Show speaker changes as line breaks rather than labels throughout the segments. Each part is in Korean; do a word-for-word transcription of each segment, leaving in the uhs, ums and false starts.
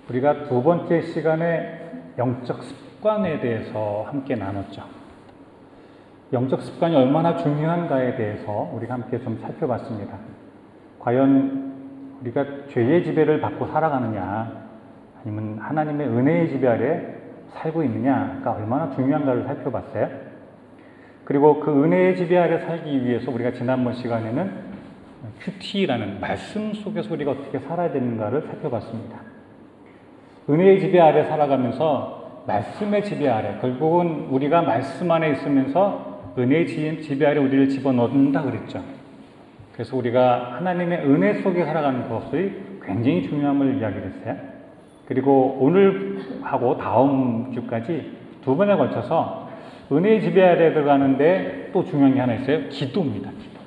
우리가 두 번째 시간에 영적 습관에 대해서 함께 나눴죠. 영적 습관이 얼마나 중요한가에 대해서 우리가 함께 좀 살펴봤습니다. 과연 우리가 죄의 지배를 받고 살아가느냐, 아니면 하나님의 은혜의 지배 아래 살고 있느냐가 얼마나 중요한가를 살펴봤어요. 그리고 그 은혜의 지배 아래 살기 위해서 우리가 지난번 시간에는 큐티라는 말씀 속에서 우리가 어떻게 살아야 되는가를 살펴봤습니다. 은혜의 지배 아래 살아가면서 말씀의 지배 아래, 결국은 우리가 말씀 안에 있으면서 은혜의 지배 아래 우리를 집어넣는다 그랬죠. 그래서 우리가 하나님의 은혜 속에 살아가는 것이 굉장히 중요함을 이야기했어요. 그리고 오늘하고 다음 주까지 두 번에 걸쳐서 은혜의 지배 아래 들어가는데 또 중요한 게 하나 있어요. 기도입니다. 기도.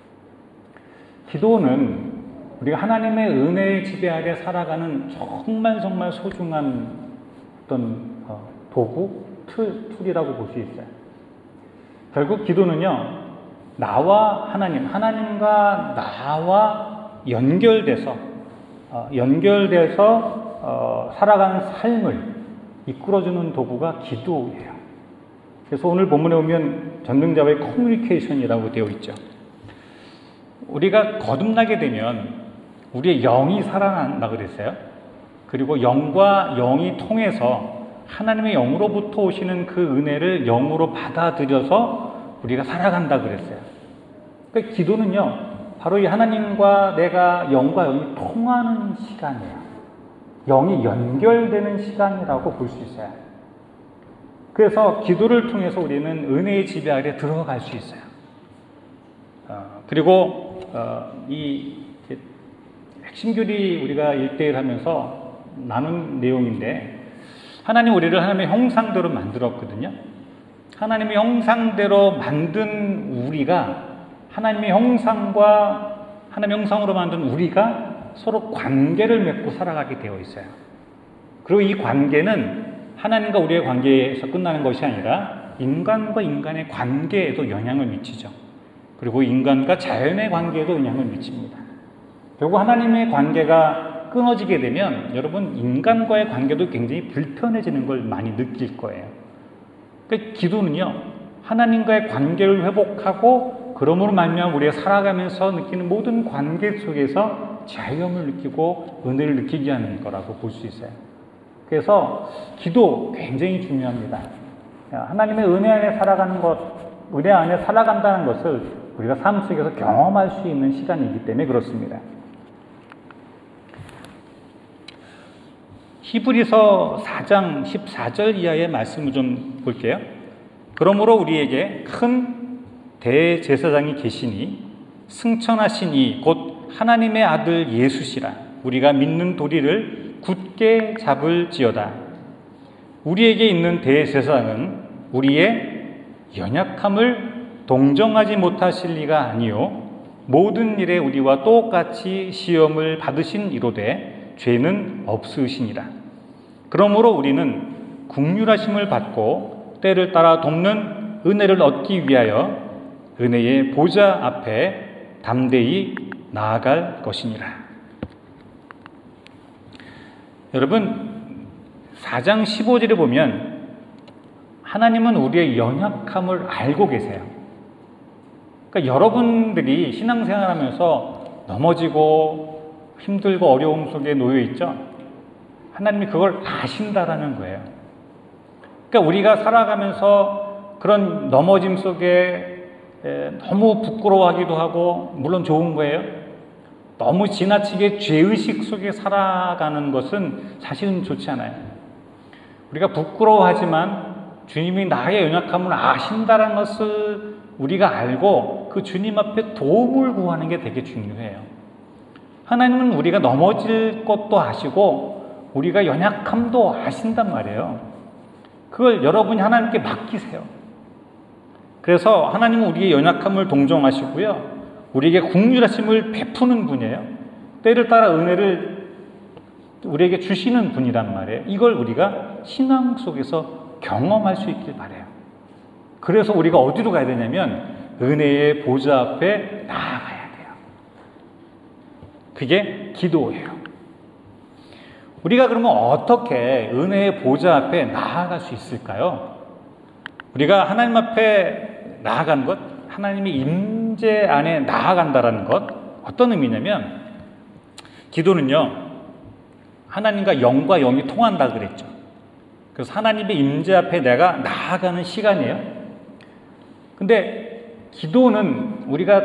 기도는 우리가 하나님의 은혜의 지배 아래 살아가는 정말 정말 소중한 어떤 도구, 틀, 툴이라고 볼 수 있어요. 결국 기도는요, 나와 하나님, 하나님과 나와 연결돼서, 어, 연결돼서 어, 살아가는 삶을 이끌어주는 도구가 기도예요. 그래서 오늘 본문에 보면 전능자와의 커뮤니케이션이라고 되어 있죠. 우리가 거듭나게 되면 우리의 영이 살아난다 그랬어요. 그리고 영과 영이 통해서 하나님의 영으로부터 오시는 그 은혜를 영으로 받아들여서 우리가 살아간다 그랬어요. 그러니까 기도는요, 바로 이 하나님과 내가 영과 영이 통하는 시간이에요. 영이 연결되는 시간이라고 볼 수 있어요. 그래서 기도를 통해서 우리는 은혜의 지배 아래 들어갈 수 있어요. 어, 그리고 어, 이 핵심 교리 우리가 일대일 하면서 나눈 내용인데, 하나님 우리를 하나님의 형상대로 만들었거든요. 하나님의 형상대로 만든 우리가, 하나님의 형상과 하나님의 형상으로 만든 우리가 서로 관계를 맺고 살아가게 되어 있어요. 그리고 이 관계는 하나님과 우리의 관계에서 끝나는 것이 아니라 인간과 인간의 관계에도 영향을 미치죠. 그리고 인간과 자연의 관계에도 영향을 미칩니다. 결국 하나님의 관계가 끊어지게 되면 여러분 인간과의 관계도 굉장히 불편해지는 걸 많이 느낄 거예요. 그러니까 기도는요, 하나님과의 관계를 회복하고 그러므로 말미암아 우리가 살아가면서 느끼는 모든 관계 속에서 자유함을 느끼고 은혜를 느끼게 하는 거라고 볼 수 있어요. 그래서 기도 굉장히 중요합니다. 하나님의 은혜 안에 살아가는 것, 은혜 안에 살아간다는 것을 우리가 삶 속에서 경험할 수 있는 시간이기 때문에 그렇습니다. 히브리서 사 장 십사 절 이하의 말씀을 좀 볼게요. 그러므로 우리에게 큰 대제사장이 계시니 승천하신 이 곧 하나님의 아들 예수시라. 우리가 믿는 도리를 굳게 잡을지어다. 우리에게 있는 대제사장은 우리의 연약함을 동정하지 못하실 리가 아니요 모든 일에 우리와 똑같이 시험을 받으신 이로되 죄는 없으시니라. 그러므로 우리는 긍휼하심을 받고 때를 따라 돕는 은혜를 얻기 위하여 은혜의 보좌 앞에 담대히 나아갈 것이니라. 여러분, 사 장 십오 절에 보면 하나님은 우리의 연약함을 알고 계세요. 그러니까 여러분들이 신앙생활하면서 넘어지고 힘들고 어려움 속에 놓여 있죠. 하나님이 그걸 아신다라는 거예요. 그러니까 우리가 살아가면서 그런 넘어짐 속에 너무 부끄러워하기도 하고, 물론 좋은 거예요. 너무 지나치게 죄의식 속에 살아가는 것은 사실은 좋지 않아요. 우리가 부끄러워하지만 주님이 나의 연약함을 아신다는 것을 우리가 알고 그 주님 앞에 도움을 구하는 게 되게 중요해요. 하나님은 우리가 넘어질 것도 아시고 우리가 연약함도 아신단 말이에요. 그걸 여러분이 하나님께 맡기세요. 그래서 하나님은 우리의 연약함을 동정하시고요, 우리에게 긍휼하심을 베푸는 분이에요. 때를 따라 은혜를 우리에게 주시는 분이란 말이에요. 이걸 우리가 신앙 속에서 경험할 수 있길 바라요. 그래서 우리가 어디로 가야 되냐면 은혜의 보좌 앞에 나아가야 돼요. 그게 기도예요. 우리가 그러면 어떻게 은혜의 보좌 앞에 나아갈 수 있을까요? 우리가 하나님 앞에 나아가는 것, 하나님의 임재 안에 나아간다라는 것, 어떤 의미냐면 기도는요, 하나님과 영과 영이 통한다 그랬죠. 그래서 하나님의 임재 앞에 내가 나아가는 시간이에요. 근데 기도는 우리가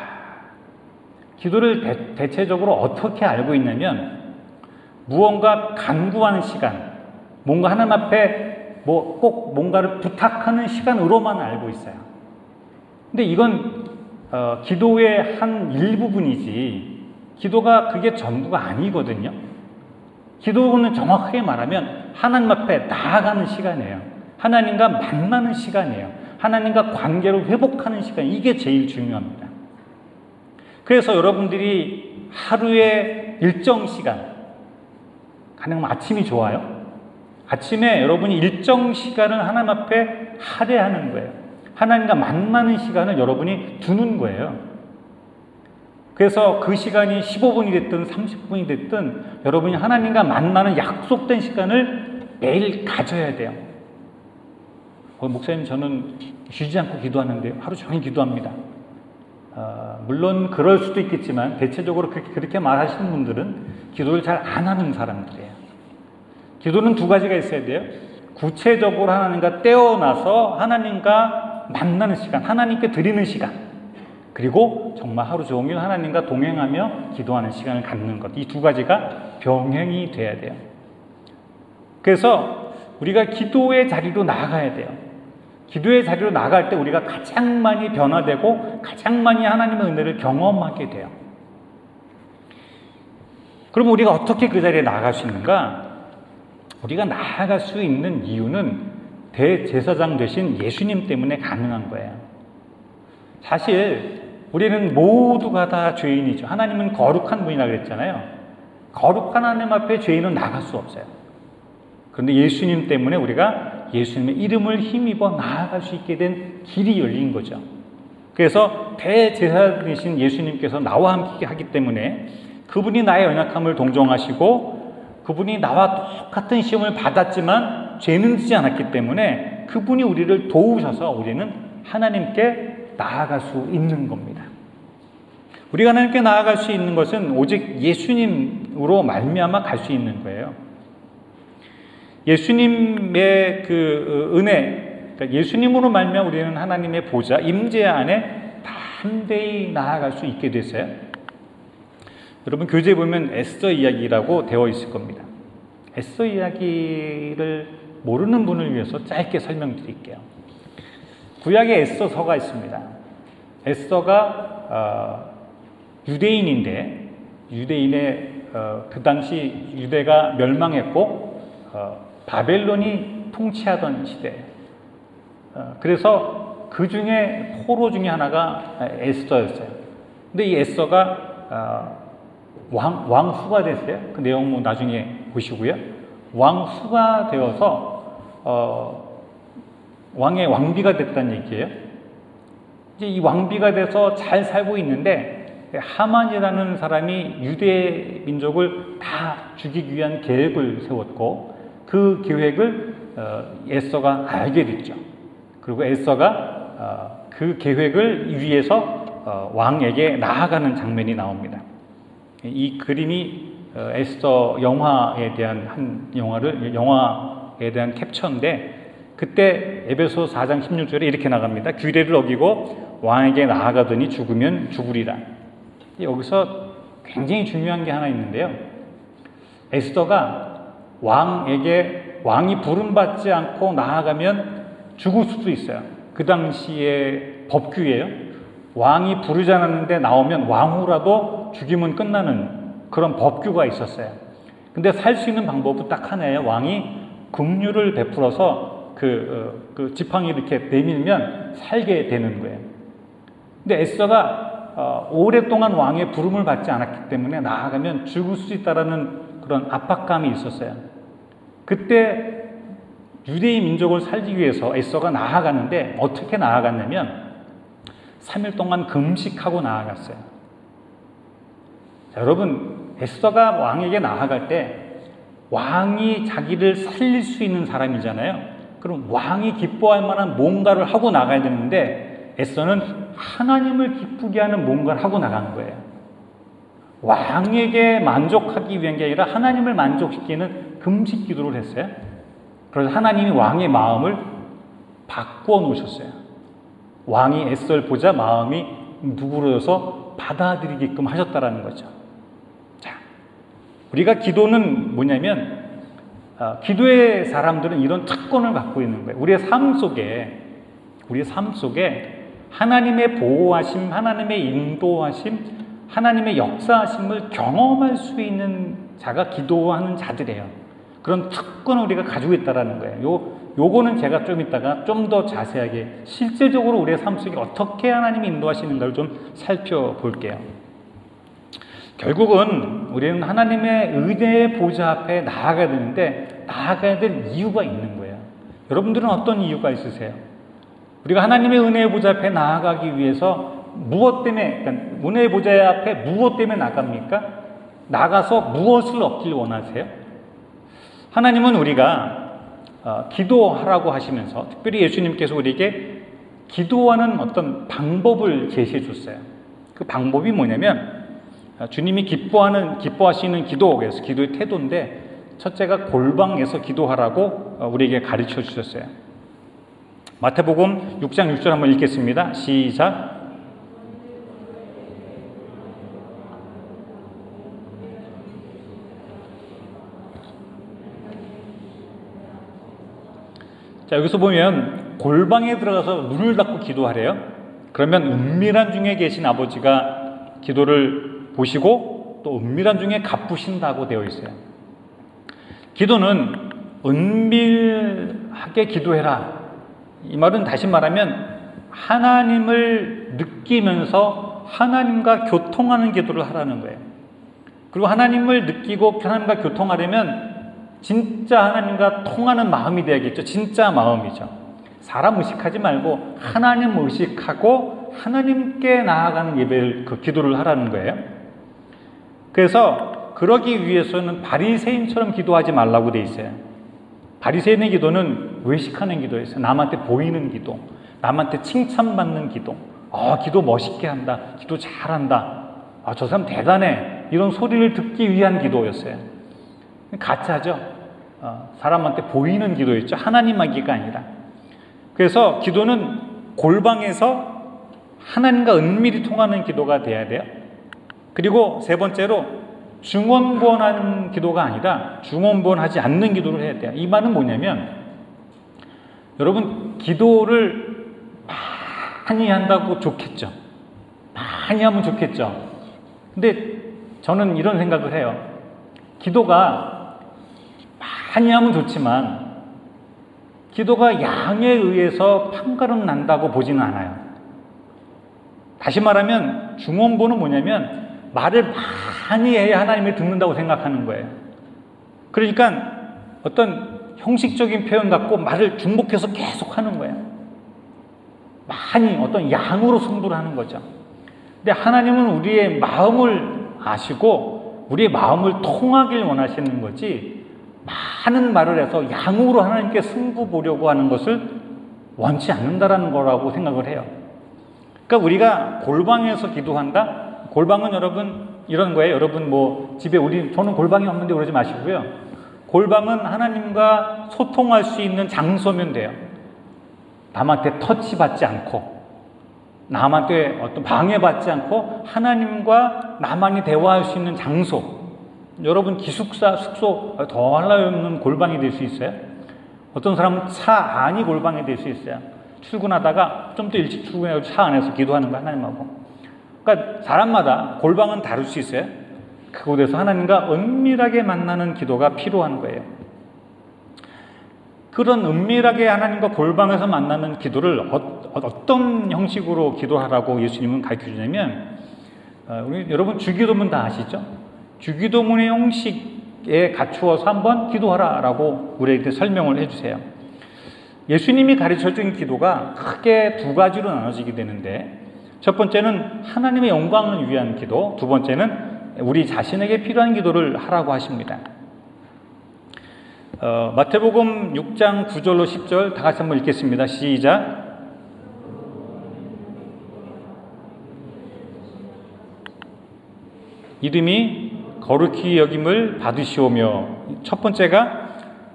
기도를 대, 대체적으로 어떻게 알고 있냐면 무언가 간구하는 시간, 뭔가 하나님 앞에 뭐 꼭 뭔가를 부탁하는 시간으로만 알고 있어요. 근데 이건 어, 기도의 한 일부분이지 기도가 그게 전부가 아니거든요. 기도는 정확하게 말하면 하나님 앞에 나아가는 시간이에요. 하나님과 만나는 시간이에요. 하나님과 관계를 회복하는 시간, 이게 제일 중요합니다. 그래서 여러분들이 하루에 일정 시간, 가능하면 아침이 좋아요. 아침에 여러분이 일정 시간을 하나님 앞에 할애하는 거예요. 하나님과 만나는 시간을 여러분이 두는 거예요. 그래서 그 시간이 십오 분이 됐든 삼십 분이 됐든 여러분이 하나님과 만나는 약속된 시간을 매일 가져야 돼요. 어, 목사님, 저는 쉬지 않고 기도하는데요. 하루 종일 기도합니다. 어, 물론 그럴 수도 있겠지만 대체적으로 그렇게, 그렇게 말하시는 분들은 기도를 잘 안 하는 사람들이에요. 기도는 두 가지가 있어야 돼요. 구체적으로 하나님과 떼어놔서 하나님과 만나는 시간, 하나님께 드리는 시간, 그리고 정말 하루 종일 하나님과 동행하며 기도하는 시간을 갖는 것, 이 두 가지가 병행이 돼야 돼요. 그래서 우리가 기도의 자리로 나아가야 돼요. 기도의 자리로 나갈 때 우리가 가장 많이 변화되고 가장 많이 하나님의 은혜를 경험하게 돼요. 그럼 우리가 어떻게 그 자리에 나아갈 수 있는가? 우리가 나아갈 수 있는 이유는 대제사장 되신 예수님 때문에 가능한 거예요. 사실 우리는 모두가 다 죄인이죠. 하나님은 거룩한 분이라고 그랬잖아요. 거룩한 하나님 앞에 죄인은 나갈 수 없어요. 그런데 예수님 때문에 우리가 예수님의 이름을 힘입어 나아갈 수 있게 된 길이 열린 거죠. 그래서 대제사장이신 예수님께서 나와 함께 하기 때문에 그분이 나의 연약함을 동정하시고 그분이 나와 똑같은 시험을 받았지만 죄는 지지 않았기 때문에 그분이 우리를 도우셔서 우리는 하나님께 나아갈 수 있는 겁니다. 우리가 하나님께 나아갈 수 있는 것은 오직 예수님으로 말미암아 갈 수 있는 거예요. 예수님의 그 은혜, 그러니까 예수님으로 말미암아 우리는 하나님의 보좌, 임재 안에 담대히 나아갈 수 있게 됐어요. 여러분 교재에 보면 에스더 이야기라고 되어 있을 겁니다. 에스더 이야기를 모르는 분을 위해서 짧게 설명드릴게요. 구약에 에스더서가 있습니다. 에스더가 어, 유대인인데 유대인의 어, 그 당시 유대가 멸망했고 어, 바벨론이 통치하던 시대. 어, 그래서 그 중에 포로 중에 하나가 에스더였어요. 근데 이 에스더가 어, 왕, 왕후가 됐어요. 그 내용 뭐 나중에 보시고요. 왕후가 되어서 어, 왕의 왕비가 됐다는 얘기예요. 이제 이 왕비가 돼서 잘 살고 있는데 하만이라는 사람이 유대 민족을 다 죽이기 위한 계획을 세웠고 그 계획을 어, 에스더가 알게 됐죠. 그리고 에스더가 어, 그 계획을 위해서 어, 왕에게 나아가는 장면이 나옵니다. 이 그림이 어, 에스더 영화에 대한 한 영화를 영화에 대한 캡처인데 그때 에베소 사 장 십육 절에 이렇게 나갑니다. 규례를 어기고 왕에게 나아가더니 죽으면 죽으리라. 여기서 굉장히 중요한 게 하나 있는데요. 에스더가 왕에게 왕이 부름받지 않고 나아가면 죽을 수도 있어요. 그 당시의 법규예요. 왕이 부르지 않았는데 나오면 왕후라도 죽이면 끝나는 그런 법규가 있었어요. 근데 살 수 있는 방법은 딱 하나예요. 왕이 긍휼을 베풀어서 그, 어, 그 지팡이 이렇게 내밀면 살게 되는 거예요. 근데 에스더가 어, 오랫동안 왕의 부름을 받지 않았기 때문에 나아가면 죽을 수 있다라는 그런 압박감이 있었어요. 그때 유대인 민족을 살기 위해서 에스더가 나아가는데 어떻게 나아갔냐면 삼 일 동안 금식하고 나아갔어요. 자, 여러분 에스더가 왕에게 나아갈 때 왕이 자기를 살릴 수 있는 사람이잖아요. 그럼 왕이 기뻐할 만한 뭔가를 하고 나가야 되는데 에서는 하나님을 기쁘게 하는 뭔가를 하고 나가는 거예요. 왕에게 만족하기 위한 게 아니라 하나님을 만족시키는 금식 기도를 했어요. 그래서 하나님이 왕의 마음을 바꾸어 놓으셨어요. 왕이 에서를 보자 마음이 누그러져서 받아들이게끔 하셨다라는 거죠. 자, 우리가 기도는 뭐냐면 어, 기도의 사람들은 이런 특권을 갖고 있는 거예요. 우리의 삶 속에 우리의 삶 속에 하나님의 보호하심, 하나님의 인도하심, 하나님의 역사하심을 경험할 수 있는 자가 기도하는 자들이에요. 그런 특권을 우리가 가지고 있다는 거예요. 요, 요거는 제가 좀 이따가 좀 더 자세하게 실제적으로 우리의 삶 속에 어떻게 하나님이 인도하시는가를 좀 살펴볼게요. 결국은 우리는 하나님의 은혜의 보좌 앞에 나아가야 되는데 나아가야 될 이유가 있는 거예요. 여러분들은 어떤 이유가 있으세요? 우리가 하나님의 은혜의 보좌 앞에 나아가기 위해서 무엇 때문에, 그러니까 은혜의 보좌 앞에 무엇 때문에 나갑니까? 나가서 무엇을 얻길 원하세요? 하나님은 우리가 어, 기도하라고 하시면서 특별히 예수님께서 우리에게 기도하는 어떤 방법을 제시해 줬어요. 그 방법이 뭐냐면 어, 주님이 기뻐하는 기뻐하시는 기도, 그래서 기도의 태도인데 첫째가 골방에서 기도하라고 어, 우리에게 가르쳐 주셨어요. 마태복음 육 장 육 절 한번 읽겠습니다. 시작. 자, 여기서 보면 골방에 들어가서 문을 닫고 기도하래요. 그러면 은밀한 중에 계신 아버지가 기도를 보시고 또 은밀한 중에 갚으신다고 되어 있어요. 기도는 은밀하게 기도해라. 이 말은 다시 말하면 하나님을 느끼면서 하나님과 교통하는 기도를 하라는 거예요. 그리고 하나님을 느끼고 하나님과 교통하려면 진짜 하나님과 통하는 마음이 되야겠죠. 진짜 마음이죠. 사람 의식하지 말고 하나님 의식하고 하나님께 나아가는 예배를, 그 기도를 하라는 거예요. 그래서 그러기 위해서는 바리새인처럼 기도하지 말라고 돼 있어요. 바리새인의 기도는 외식하는 기도였어요. 남한테 보이는 기도, 남한테 칭찬받는 기도. 아, 기도 멋있게 한다. 기도 잘한다. 아, 저 사람 대단해. 이런 소리를 듣기 위한 기도였어요. 가짜죠. 어, 사람한테 보이는 기도였죠. 하나님하기가 아니라. 그래서 기도는 골방에서 하나님과 은밀히 통하는 기도가 돼야 돼요. 그리고 세 번째로 중언부언하는 기도가 아니라 중언부언하지 않는 기도를 해야 돼요. 이 말은 뭐냐면 여러분 기도를 많이 한다고 좋겠죠. 많이 하면 좋겠죠. 근데 저는 이런 생각을 해요. 기도가 많이 하면 좋지만 기도가 양에 의해서 판가름 난다고 보지는 않아요. 다시 말하면 중언부언은 뭐냐면 말을 많이 해야 하나님을 듣는다고 생각하는 거예요. 그러니까 어떤 형식적인 표현 갖고 말을 중복해서 계속 하는 거예요. 많이 어떤 양으로 승부를 하는 거죠. 근데 하나님은 우리의 마음을 아시고 우리의 마음을 통하길 원하시는 거지 많은 말을 해서 양으로 하나님께 승부 보려고 하는 것을 원치 않는다라는 거라고 생각을 해요. 그러니까 우리가 골방에서 기도한다? 골방은 여러분 이런 거예요. 여러분 뭐 집에 우리 저는 골방이 없는데 그러지 마시고요. 골방은 하나님과 소통할 수 있는 장소면 돼요. 남한테 터치받지 않고 남한테 어떤 방해받지 않고 하나님과 나만이 대화할 수 있는 장소. 여러분 기숙사, 숙소 더 할 나위 없는 골방이 될 수 있어요. 어떤 사람은 차 안이 골방이 될 수 있어요. 출근하다가 좀 더 일찍 출근해서 차 안에서 기도하는 거 하나님하고. 그러니까 사람마다 골방은 다를 수 있어요. 그곳에서 하나님과 은밀하게 만나는 기도가 필요한 거예요. 그런 은밀하게 하나님과 골방에서 만나는 기도를 어, 어떤 형식으로 기도하라고 예수님은 가르쳐 주냐면 어, 우리 여러분 주기도문 다 아시죠? 주기도문의 형식에 갖추어서 한번 기도하라라고 우리에게 설명을 해주세요. 예수님이 가르쳐준 기도가 크게 두 가지로 나눠지게 되는데 첫 번째는 하나님의 영광을 위한 기도, 두 번째는 우리 자신에게 필요한 기도를 하라고 하십니다. 어, 마태복음 육 장 구 절로 십 절 다 같이 한번 읽겠습니다. 시작. 이름이 거룩히 여김을 받으시오며, 첫 번째가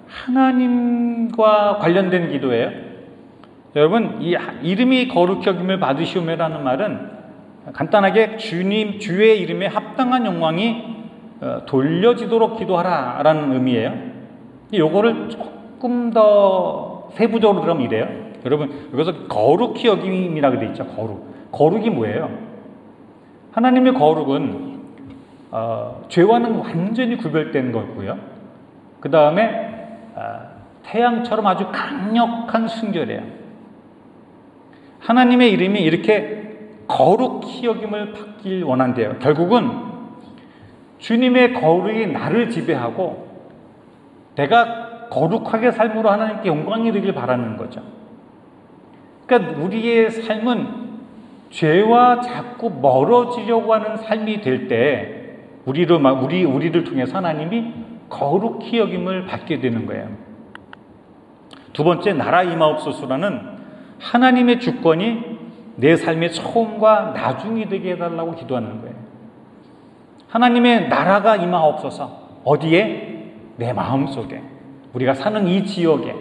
하나님과 관련된 기도예요. 여러분, 이 이름이 거룩히 여김을 받으시오며라는 말은 간단하게 주님, 주의 이름에 합당한 영광이 돌려지도록 기도하라라는 의미예요. 요거를 조금 더 세부적으로 들어가면 이래요. 여러분, 여기서 거룩히 여김이라고 되어 있죠. 거룩. 거룩이 뭐예요? 하나님의 거룩은 어, 죄와는 완전히 구별된 거고요. 그 다음에 어, 태양처럼 아주 강력한 순결이에요. 하나님의 이름이 이렇게 거룩히 여김을 받길 원한대요. 결국은 주님의 거룩이 나를 지배하고 내가 거룩하게 삶으로 하나님께 영광이 되길 바라는 거죠. 그러니까 우리의 삶은 죄와 자꾸 멀어지려고 하는 삶이 될 때 우리를, 우리, 우리를 통해서 하나님이 거룩히 여김을 받게 되는 거예요. 두 번째, 나라 임하옵소서라는 하나님의 주권이 내 삶의 처음과 나중이 되게 해달라고 기도하는 거예요. 하나님의 나라가 임하옵소서. 어디에? 내 마음속에. 우리가 사는 이 지역에,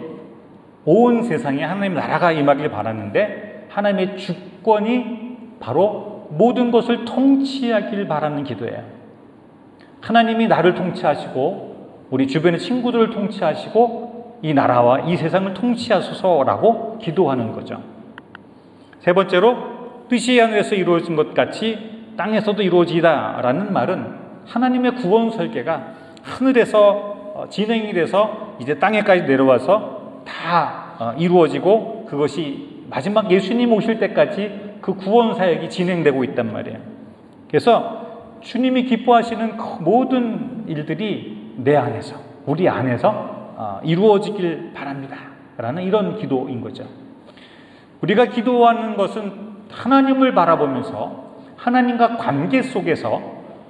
온 세상에 하나님의 나라가 임하길 바라는데 하나님의 주권이 바로 모든 것을 통치하길 바라는 기도예요. 하나님이 나를 통치하시고 우리 주변의 친구들을 통치하시고 이 나라와 이 세상을 통치하소서라고 기도하는 거죠. 세 번째로, 뜻이 하늘에서 이루어진 것 같이 땅에서도 이루어지다라는 말은 하나님의 구원 설계가 하늘에서 진행이 돼서 이제 땅에까지 내려와서 다 이루어지고 그것이 마지막 예수님 오실 때까지 그 구원 사역이 진행되고 있단 말이에요. 그래서 주님이 기뻐하시는 그 모든 일들이 내 안에서, 우리 안에서 이루어지길 바랍니다 라는 이런 기도인 거죠. 우리가 기도하는 것은 하나님을 바라보면서 하나님과 관계 속에서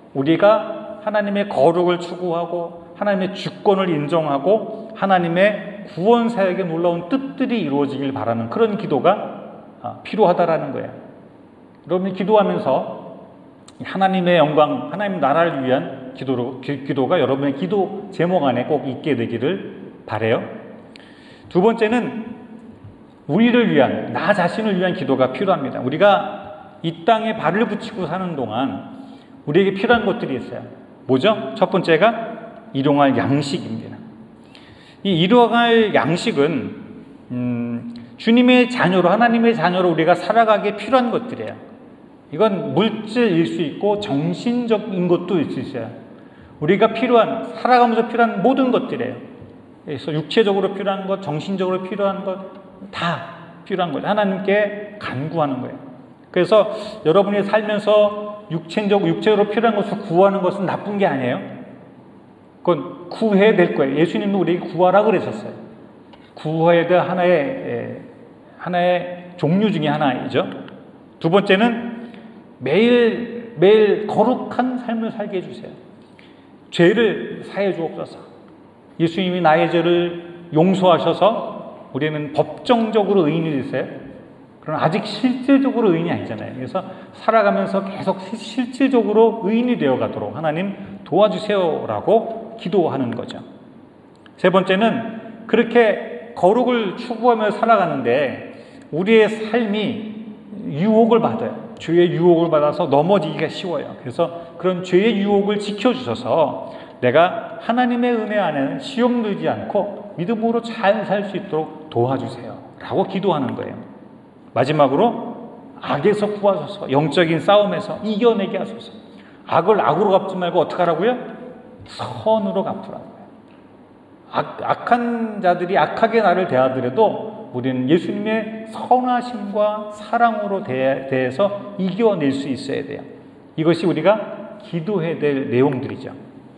우리가 하나님의 거룩을 추구하고 하나님의 주권을 인정하고 하나님의 구원 사역에 놀라운 뜻들이 이루어지길 바라는 그런 기도가 필요하다라는 거예요. 여러분이 기도하면서 하나님의 영광, 하나님 나라를 위한 기도로, 기도가 여러분의 기도 제목 안에 꼭 있게 되기를 바라요. 두 번째는 우리를 위한, 나 자신을 위한 기도가 필요합니다. 우리가 이 땅에 발을 붙이고 사는 동안 우리에게 필요한 것들이 있어요. 뭐죠? 첫 번째가 일용할 양식입니다. 이 일용할 양식은 음, 주님의 자녀로, 하나님의 자녀로 우리가 살아가기에 필요한 것들이에요. 이건 물질일 수 있고 정신적인 것도 있을 수 있어요. 우리가 필요한, 살아가면서 필요한 모든 것들이에요. 그래서 육체적으로 필요한 것, 정신적으로 필요한 것 다 필요한 거죠. 하나님께 간구하는 거예요. 그래서 여러분이 살면서 육체적, 육체적으로 필요한 것을 구하는 것은 나쁜 게 아니에요. 그건 구해야 될 거예요. 예수님도 우리에게 구하라 그러셨어요. 구해야 될 하나의, 하나의 종류 중에 하나이죠. 두 번째는 매일, 매일 거룩한 삶을 살게 해주세요. 죄를 사해 주옵소서. 예수님이 나의 죄를 용서하셔서 우리는 법정적으로 의인이 됐어요. 그러나 아직 실질적으로 의인이 아니잖아요. 그래서 살아가면서 계속 실질적으로 의인이 되어가도록 하나님 도와주세요라고 기도하는 거죠. 세 번째는 그렇게 거룩을 추구하며 살아가는데 우리의 삶이 유혹을 받아요. 죄의 유혹을 받아서 넘어지기가 쉬워요. 그래서 그런 죄의 유혹을 지켜주셔서 내가 하나님의 은혜 안에는 시험 들지 않고 믿음으로 잘 살 수 있도록 도와주세요 라고 기도하는 거예요. 마지막으로 악에서 구하소서. 영적인 싸움에서 이겨내게 하소서. 악을 악으로 갚지 말고 어떻게 하라고요? 선으로 갚으라고요. 악, 악한 자들이 악하게 나를 대하더라도 우리는 예수님의 선하심과 사랑으로 대, 대해서 이겨낼 수 있어야 돼요. 이것이 우리가 기도해야 될 내용들이죠.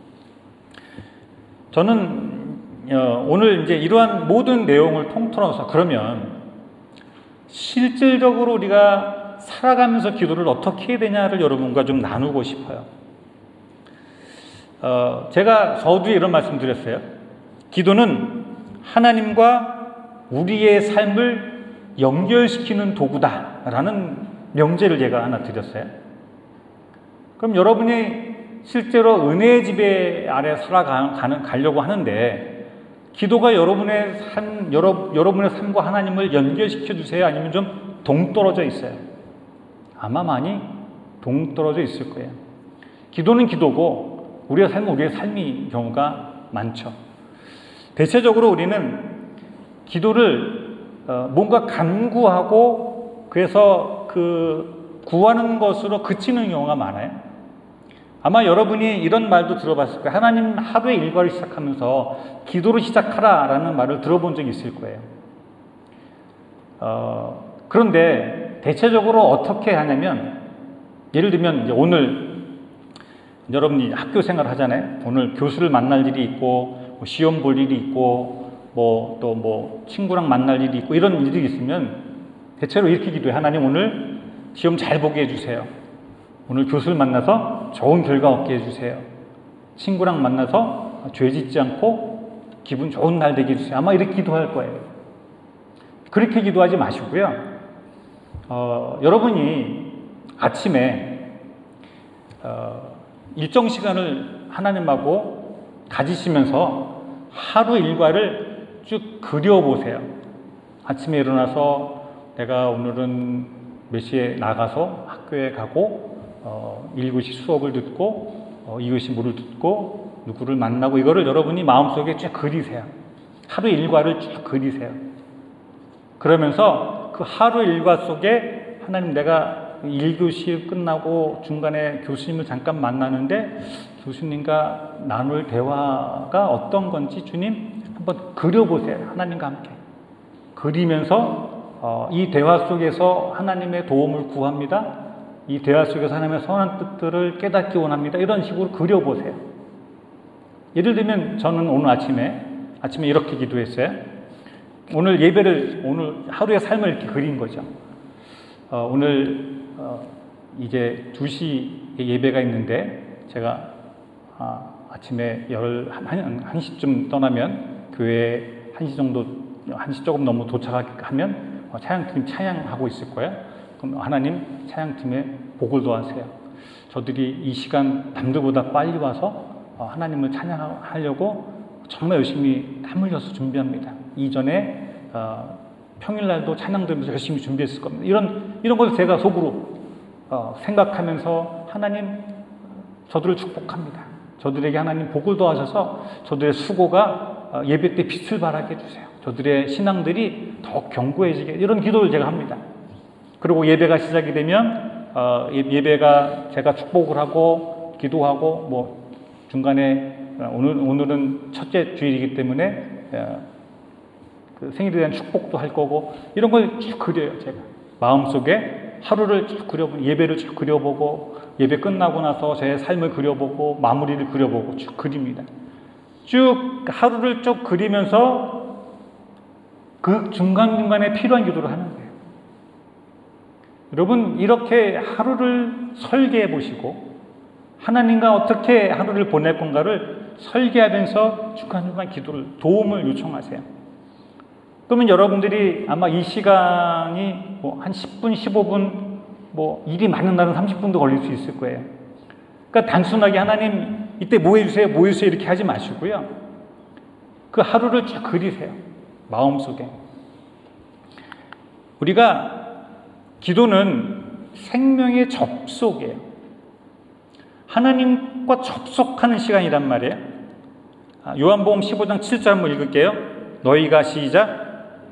저는 어, 오늘 이제 이러한 모든 내용을 통틀어서 그러면 실질적으로 우리가 살아가면서 기도를 어떻게 해야 되냐를 여러분과 좀 나누고 싶어요. 어, 제가 서두에 이런 말씀 드렸어요. 기도는 하나님과 우리의 삶을 연결시키는 도구다라는 명제를 제가 하나 드렸어요. 그럼 여러분이 실제로 은혜의 지배 아래 살아가려고 하는데 기도가 여러분의 삶, 여러, 여러분의 삶과 하나님을 연결시켜 주세요? 아니면 좀 동떨어져 있어요? 아마 많이 동떨어져 있을 거예요. 기도는 기도고 우리의 삶은 우리의 삶인 경우가 많죠. 대체적으로 우리는 기도를 뭔가 간구하고 그래서 그 구하는 것으로 그치는 경우가 많아요. 아마 여러분이 이런 말도 들어봤을 거예요. 하나님 하루의 일과를 시작하면서 기도를 시작하라라는 말을 들어본 적이 있을 거예요. 어, 그런데 대체적으로 어떻게 하냐면 예를 들면 이제 오늘 여러분이 학교 생활을 하잖아요. 오늘 교수를 만날 일이 있고 뭐 시험 볼 일이 있고 뭐 또 뭐 친구랑 만날 일이 있고 이런 일이 있으면 대체로 이렇게 기도해. 하나님 오늘 시험 잘 보게 해주세요. 오늘 교수를 만나서 좋은 결과 얻게 해주세요. 친구랑 만나서 죄 짓지 않고 기분 좋은 날 되게 해주세요. 아마 이렇게 기도할 거예요. 그렇게 기도하지 마시고요. 어, 여러분이 아침에 어, 일정 시간을 하나님하고 가지시면서 하루 일과를 쭉 그려보세요. 아침에 일어나서 내가 오늘은 몇 시에 나가서 학교에 가고 어, 일 교시 수업을 듣고 어, 이 교시 물을 듣고 누구를 만나고 이거를 여러분이 마음속에 쭉 그리세요. 하루 일과를 쭉 그리세요. 그러면서 그 하루 일과 속에 하나님 내가 일 교시 끝나고 중간에 교수님을 잠깐 만나는데 교수님과 나눌 대화가 어떤 건지 주님 한번 그려보세요. 하나님과 함께 그리면서 어, 이 대화 속에서 하나님의 도움을 구합니다. 이 대화 속에서 하나님의 선한 뜻들을 깨닫기 원합니다. 이런 식으로 그려보세요. 예를 들면 저는 오늘 아침에 아침에 이렇게 기도했어요. 오늘 예배를 오늘 하루의 삶을 이렇게 그린 거죠. 어, 오늘 어, 이제 두 시에 예배가 있는데 제가 아, 아침에 한 시쯤 떠나면 교회에 한 시 정도 한 시 조금 넘어 도착하면 어, 찬양팀 찬양하고 있을 거예요. 그럼 하나님 찬양팀에 복을 도와주세요. 저들이 이 시간 남들보다 빨리 와서 어, 하나님을 찬양하려고 정말 열심히 땀 흘려서 준비합니다. 이전에 어, 평일날도 찬양 들으면서 열심히 준비했을 겁니다. 이런 이런 걸 제가 속으로 어, 생각하면서 하나님 저들을 축복합니다. 저들에게 하나님 복을 도와셔서 저들의 수고가 어, 예배 때 빛을 발하게 해주세요. 저들의 신앙들이 더 견고해지게 이런 기도를 제가 합니다. 그리고 예배가 시작이 되면 어, 예배가 제가 축복을 하고 기도하고 뭐 중간에 오늘 오늘은 첫째 주일이기 때문에 어, 그 생일에 대한 축복도 할 거고 이런 걸 쭉 그려요. 제가 마음속에 하루를 쭉 그려보고 예배를 쭉 그려보고 예배 끝나고 나서 제 삶을 그려보고 마무리를 그려보고 쭉 그립니다. 쭉 하루를 쭉 그리면서 그 중간중간에 필요한 기도를 하는 거예요. 여러분 이렇게 하루를 설계해 보시고 하나님과 어떻게 하루를 보낼 건가를 설계하면서 중간중간 기도를 도움을 요청하세요. 그러면 여러분들이 아마 이 시간이 뭐 한 십 분, 십오 분, 뭐 일이 많은 날은 삼십 분도 걸릴 수 있을 거예요. 그러니까 단순하게 하나님 이때 뭐 해주세요, 뭐 해주세요 이렇게 하지 마시고요. 그 하루를 쭉 그리세요. 마음속에. 우리가 기도는 생명의 접속이에요. 하나님과 접속하는 시간이란 말이에요. 요한복음 십오 장 칠 절 한번 읽을게요. 너희가 시작.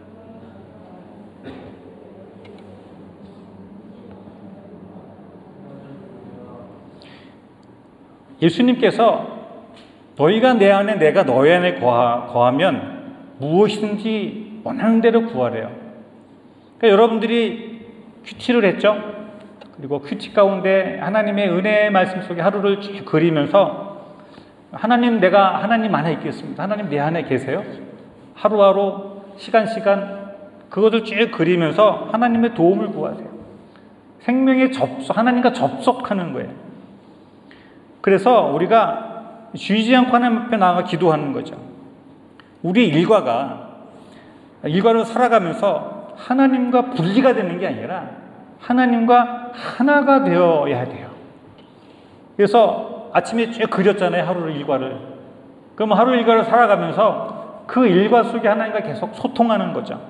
예수님께서 너희가 내 안에 내가 너희 안에 거하, 거하면 무엇이든지 원하는 대로 구하래요. 그러니까 여러분들이 큐티를 했죠. 그리고 큐티 가운데 하나님의 은혜의 말씀 속에 하루를 쭉 그리면서 하나님 내가 하나님 안에 있겠습니다. 하나님 내 안에 계세요. 하루하루 시간 시간 그것을 쭉 그리면서 하나님의 도움을 구하세요. 생명의 접속, 하나님과 접속하는 거예요. 그래서 우리가 쉬지 않고 하나님 앞에 나아가 기도하는 거죠. 우리 일과가 일과를 살아가면서 하나님과 분리가 되는 게 아니라 하나님과 하나가 되어야 돼요. 그래서 아침에 쭉 그렸잖아요, 하루를 일과를. 그럼 하루 일과를 살아가면서 그 일과 속에 하나님과 계속 소통하는 거죠.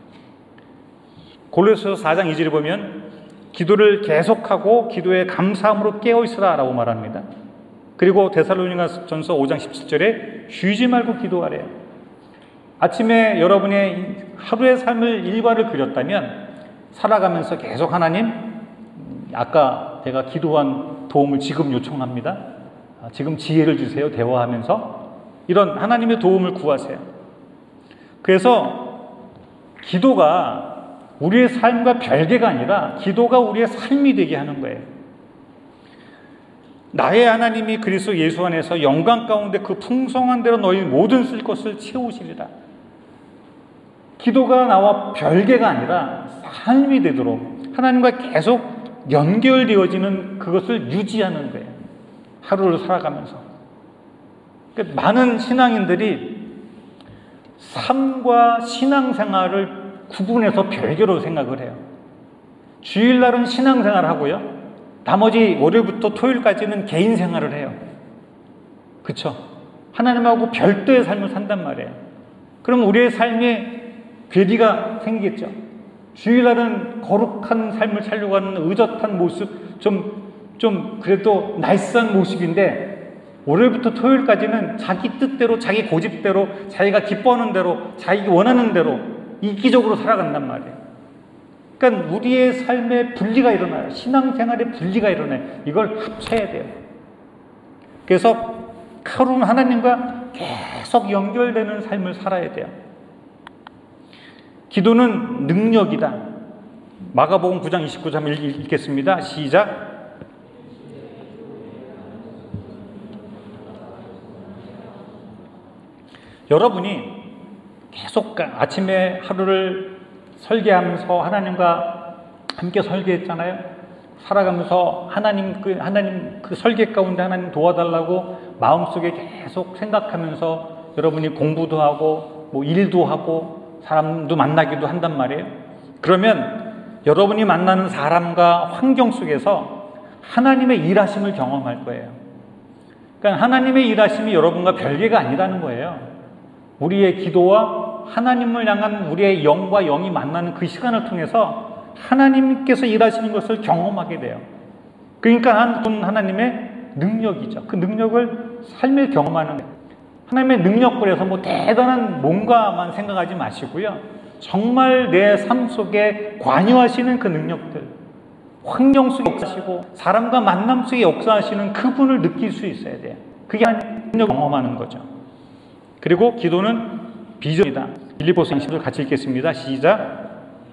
골로새서 사 장 이 절에 보면 기도를 계속하고 기도에 감사함으로 깨어있으라 라고 말합니다. 그리고 데살로니가전서 오 장 십칠 절에 쉬지 말고 기도하래요. 아침에 여러분의 하루의 삶을 일과를 그렸다면 살아가면서 계속 하나님, 아까 제가 기도한 도움을 지금 요청합니다. 지금 지혜를 주세요. 대화하면서 이런 하나님의 도움을 구하세요. 그래서 기도가 우리의 삶과 별개가 아니라 기도가 우리의 삶이 되게 하는 거예요. 나의 하나님이 그리스도 예수 안에서 영광 가운데 그 풍성한 대로 너희 모든 쓸 것을 채우시리라. 기도가 나와 별개가 아니라 삶이 되도록 하나님과 계속 연결되어지는 그것을 유지하는 거예요. 하루를 살아가면서. 그러니까 많은 신앙인들이 삶과 신앙생활을 구분해서 별개로 생각을 해요. 주일날은 신앙생활을 하고요. 나머지 월요일부터 토요일까지는 개인 생활을 해요. 그렇죠? 하나님하고 별도의 삶을 산단 말이에요. 그럼 우리의 삶에 괴리가 생기겠죠. 주일날은 거룩한 삶을 살려고 하는 의젓한 모습, 좀, 좀 그래도 나이스한 모습인데 월요일부터 토요일까지는 자기 뜻대로, 자기 고집대로, 자기가 기뻐하는 대로, 자기가 원하는 대로 이기적으로 살아간단 말이에요. 그러니까 우리의 삶에 분리가 일어나요. 신앙생활에 분리가 일어나요. 이걸 합쳐야 돼요. 그래서 하루는 하나님과 계속 연결되는 삶을 살아야 돼요. 기도는 능력이다. 마가복음 구 장 이십구 절 읽겠습니다. 시작. 여러분이 계속 아침에 하루를 설계하면서 하나님과 함께 설계했잖아요. 살아가면서 하나님 그 하나님 그 설계 가운데 하나님 도와달라고 마음속에 계속 생각하면서 여러분이 공부도 하고 뭐 일도 하고 사람도 만나기도 한단 말이에요. 그러면 여러분이 만나는 사람과 환경 속에서 하나님의 일하심을 경험할 거예요. 그러니까 하나님의 일하심이 여러분과 별개가 아니라는 거예요. 우리의 기도와 하나님을 향한 우리의 영과 영이 만나는 그 시간을 통해서 하나님께서 일하시는 것을 경험하게 돼요. 그러니까 하나님의 능력이죠. 그 능력을 삶에 경험하는 거예요. 하나님의 능력을 해서 뭐 대단한 뭔가만 생각하지 마시고요. 정말 내 삶 속에 관여하시는 그 능력들, 환경 속에 역사하시고 사람과 만남 속에 역사하시는 그분을 느낄 수 있어야 돼요. 그게 하나님의 능력을 경험하는 거죠. 그리고 기도는 비전이다. 빌립보서 십 절 같이 읽겠습니다. 시작.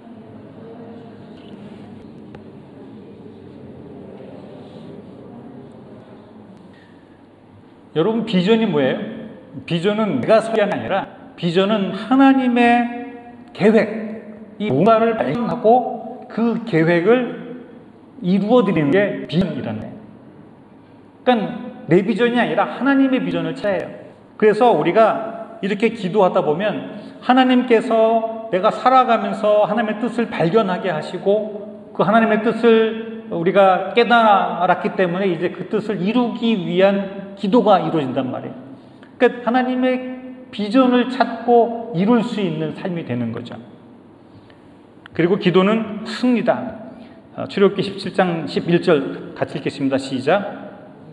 여러분, 비전이 뭐예요? 비전은 내가 설계한 게 아니라 비전은 하나님의 계획, 이 뭔가를 발견하고 그 계획을 이루어드리는 게 비전이라는 거예요. 그러니까 내 비전이 아니라 하나님의 비전을 찾아야 해요. 그래서 우리가 이렇게 기도하다 보면 하나님께서 내가 살아가면서 하나님의 뜻을 발견하게 하시고 그 하나님의 뜻을 우리가 깨달았기 때문에 이제 그 뜻을 이루기 위한 기도가 이루어진단 말이에요. 그러니까 하나님의 비전을 찾고 이룰 수 있는 삶이 되는 거죠. 그리고 기도는 승리다. 출애굽기 십칠 장 십일 절 같이 읽겠습니다. 시작.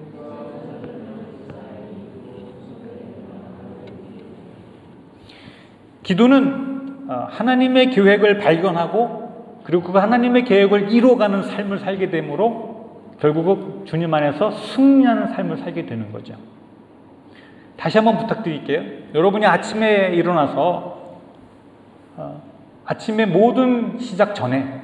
기도는 하나님의 계획을 발견하고 그리고 그 하나님의 계획을 이루어가는 삶을 살게 되므로 결국 주님 안에서 승리하는 삶을 살게 되는 거죠. 다시 한번 부탁드릴게요. 여러분이 아침에 일어나서 아침에 모든 시작 전에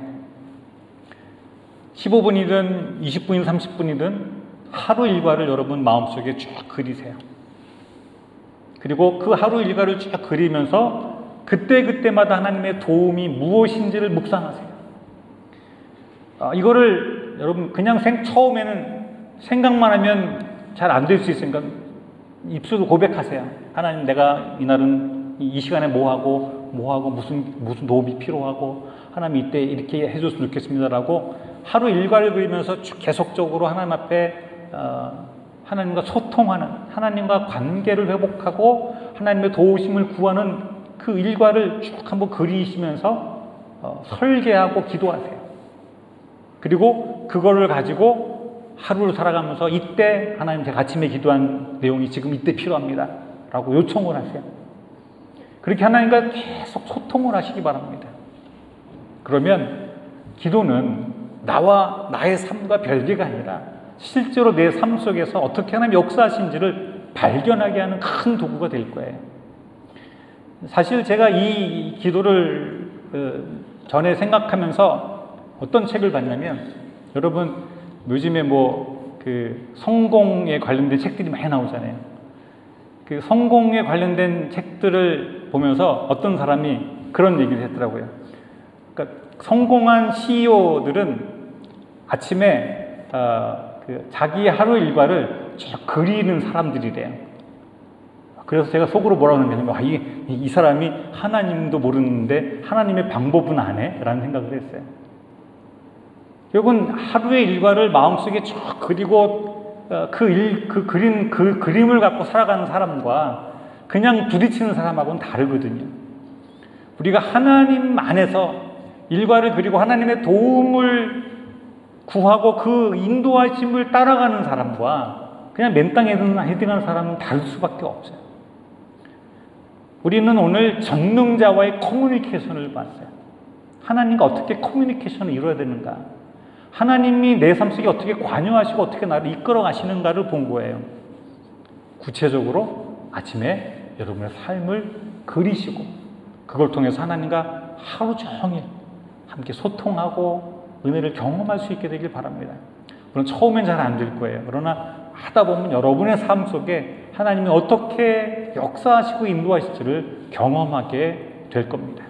십오 분이든 이십 분이든 삼십 분이든 하루 일과를 여러분 마음속에 쭉 그리세요. 그리고 그 하루 일과를 쭉 그리면서 그때그때마다 하나님의 도움이 무엇인지를 묵상하세요. 아, 이거를 여러분 그냥 생, 처음에는 생각만 하면 잘 안 될 수 있으니까 입술로 고백하세요. 하나님, 내가 이날은 이 시간에 뭐 하고 뭐 하고 무슨 무슨 도움이 필요하고 하나님 이때 이렇게 해줬으면 좋겠습니다라고 하루 일과를 그리면서 쭉 계속적으로 하나님 앞에 어, 하나님과 소통하는, 하나님과 관계를 회복하고 하나님의 도우심을 구하는 그 일과를 쭉 한번 그리시면서 어, 설계하고 기도하세요. 그리고 그거를 가지고 하루를 살아가면서 이때 하나님 제가 아침에 기도한 내용이 지금 이때 필요합니다 라고 요청을 하세요. 그렇게 하나님과 계속 소통을 하시기 바랍니다. 그러면 기도는 나와 나의 삶과 별개가 아니라 실제로 내 삶 속에서 어떻게 하나님 역사하신지를 발견하게 하는 큰 도구가 될 거예요. 사실 제가 이 기도를 전에 생각하면서 어떤 책을 봤냐면, 여러분 요즘에 뭐 그 성공에 관련된 책들이 많이 나오잖아요. 그 성공에 관련된 책들을 보면서 어떤 사람이 그런 얘기를 했더라고요. 그러니까 성공한 씨이오들은 아침에 어, 그 자기 하루 일과를 쭉 그리는 사람들이래요. 그래서 제가 속으로 뭐라고 하냐면, 아, 이, 이 사람이 하나님도 모르는데 하나님의 방법은 안 해? 라는 생각을 했어요. 결국은 하루의 일과를 마음속에 쭉 그리고 그, 일, 그 그린 그 그림을 갖고 살아가는 사람과 그냥 부딪히는 사람하고는 다르거든요. 우리가 하나님 안에서 일과를 그리고 하나님의 도움을 구하고 그 인도하심을 따라가는 사람과 그냥 맨 땅에 헤딩하는 사람은 다를 수밖에 없어요. 우리는 오늘 전능자와의 커뮤니케이션을 봤어요. 하나님과 어떻게 커뮤니케이션을 이루어야 되는가, 하나님이 내 삶 속에 어떻게 관여하시고 어떻게 나를 이끌어 가시는가를 본 거예요. 구체적으로 아침에 여러분의 삶을 그리시고 그걸 통해서 하나님과 하루 종일 함께 소통하고 은혜를 경험할 수 있게 되길 바랍니다. 물론 처음엔 잘 안 될 거예요. 그러나 하다 보면 여러분의 삶 속에 하나님이 어떻게 역사하시고 인도하실지를 경험하게 될 겁니다.